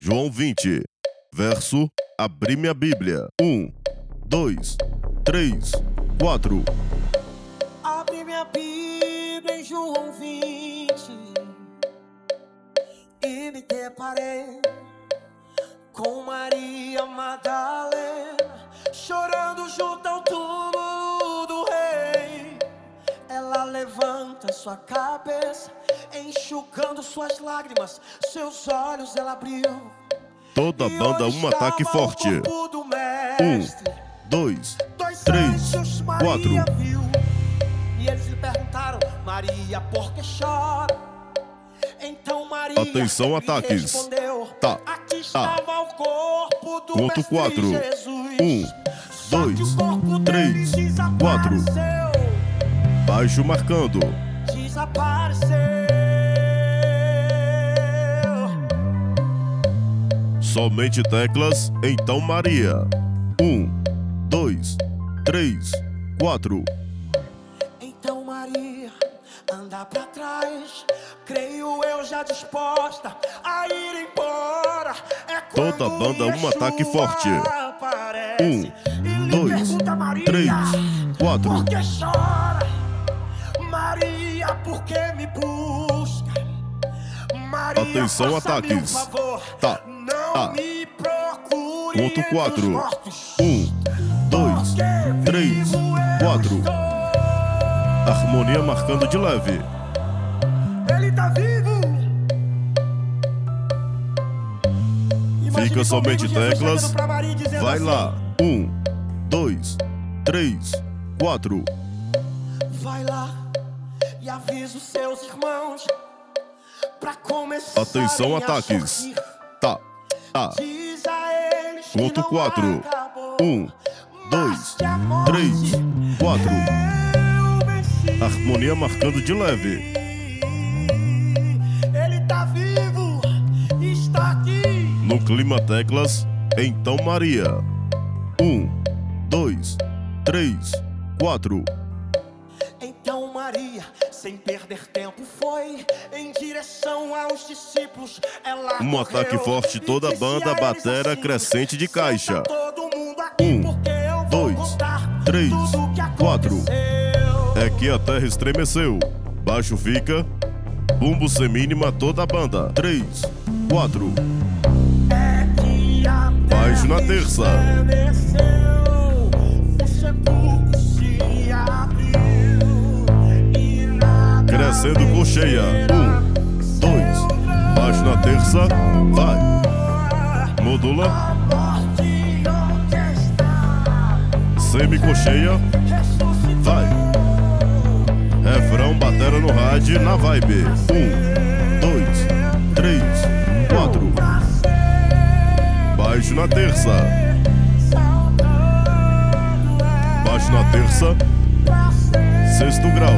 João 20, verso Abri minha Bíblia. 1, 2, 3, 4. Abri minha Bíblia em João 20 e me deparei com Maria Madalena chorando junto ao túmulo do rei. Ela levanta sua cabeça, enxugando suas lágrimas, seus olhos ela abriu. Toda banda, um ataque forte. 1, 2, 3, 4. E eles lhe perguntaram: Maria, por que chora? Então Maria Atenção, ataques. respondeu: Tá. Aqui estava o corpo do Conto mestre 4. Jesus. 1, Só que 2, o corpo 3, dele 4. desapareceu. Baixo marcando. Desapareceu. Somente teclas, então Maria. 1, 2, 3, 4. Então Maria anda pra trás, creio eu já disposta a ir embora. É quando Toda banda, um ataque Yeshua forte. aparece 1, e lhe 2, pergunta: Maria, 3, 4. por que chora? Maria, por que me busca? Maria, Atenção, faça-me ataques. um favor, Tá. não me procure Conto entre 4. os mortos. 1, 2, 3, 4. Harmonia marcando de leve. Ele tá vivo. Imagine Fica somente comigo, Jesus teclas. chegando pra Maria e dizendo Vai assim: lá. 1, 2, 3, 4. vai lá e avisa os seus irmãos pra começar. Atenção, ataques. Tá. Diz a eles que Conto não 4. acabou, 1, 2, mas que a morte 3, 4. eu venci. Harmonia marcando de leve. Ele tá vivo, está aqui. No clima teclas, então Maria. 1, 2, 3, 4. Então Maria, sem perder tempo, foi em direção aos discípulos. Ela Um ataque correu forte, e toda a disse banda, a eles batera assim: crescente de caixa. Senta todo mundo aqui, 1, porque eu vou 2, contar 3, tudo que 4. aconteceu. É que a terra estremeceu. Baixo fica. Bumbo semínima, toda a banda. 3, 4. É que a Baixo na terra terça. estremeceu, o sepulcro se abriu e nada Crescendo colcheia. 1, 2. Baixo na terça. Vai. Modula. A morte onde está? Semicolcheia. Ressuscitou. Vai. Refrão, batera no rádio, na vibe. 1, 2, 3, 4. Baixo na terça. Baixo na terça. Sexto grau.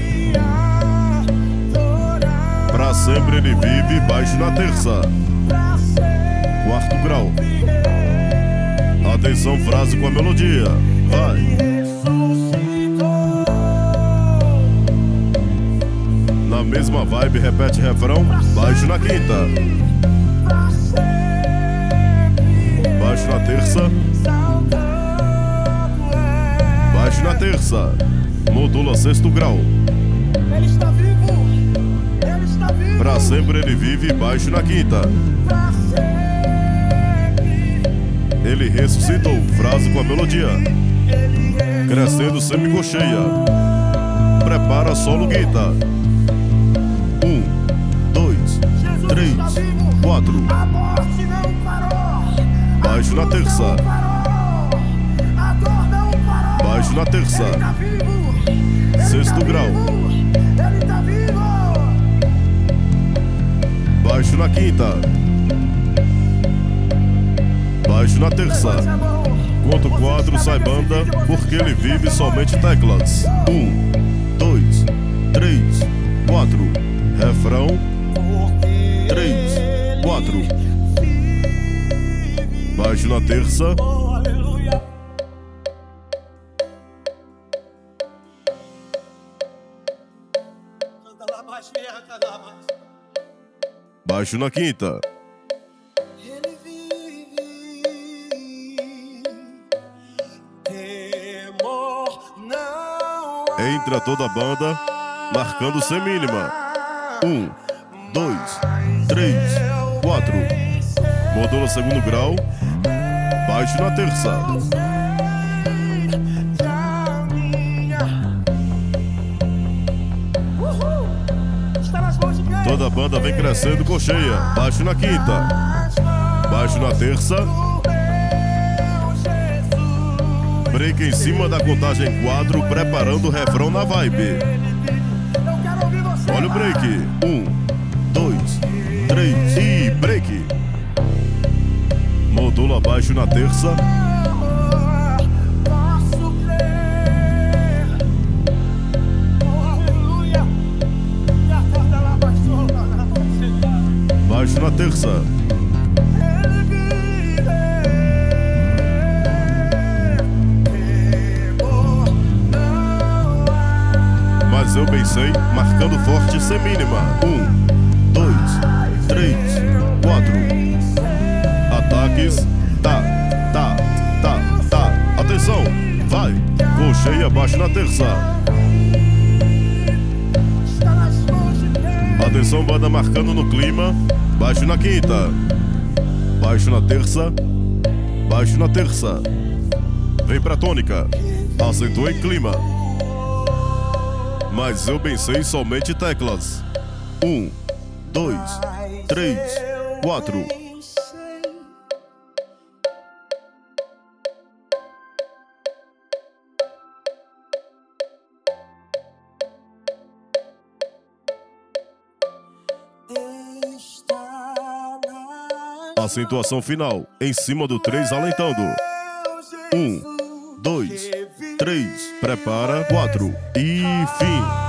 Pra sempre ele vive. Baixo na terça. Quarto grau. Atenção, frase com a melodia. Vai. Na mesma vibe, repete refrão. Baixo na quinta. Baixo na terça. Baixo na terça. Modula sexto grau. Ele está vivo. Ele está vivo. Pra sempre ele vive. Baixo na quinta. Pra sempre. Ele ressuscitou. Frase com a melodia. Crescendo semicolcheia. Prepara solo guitarra. 1, 2, 3, 4. A morte não parou. Baixo na terça. A dor não parou. Baixo na terça. Ele tá vivo. Ele Sexto tá grau. vivo. Ele tá vivo. Baixo na quinta. Baixo na terça. Levante a mão. Conto 4, sai banda, porque ele vive somente teclas. 1, 2, 3, 4. Refrão. 3, 4. Baixo na terça. Oh, aleluia. Baixo na quinta. Entra toda a banda, marcando semínima. 1, 2, 3, 4. Modula segundo grau, baixo na terça. Toda a banda vem crescendo com cheia, baixo na quinta, baixo na terça. Break em cima da contagem 4, preparando o refrão na vibe. Olha o break. 1, 2, 3 e break. Modula baixo na terça. Baixo na terça. Mas eu bem sei, marcando forte semínima. 1, 2, 3, 4. Ataques. Tá. Atenção, vai. Com cheia, baixo na terça. Atenção, banda marcando no clima. Baixo na quinta, baixo na terça, baixo na terça. Vem pra tônica, acentua em clima. Mas eu bem sei somente teclas. 1, 2, 3, 4. Acentuação final, em cima do 3, alentando. 1, 2, 3, prepara, 4 e fim.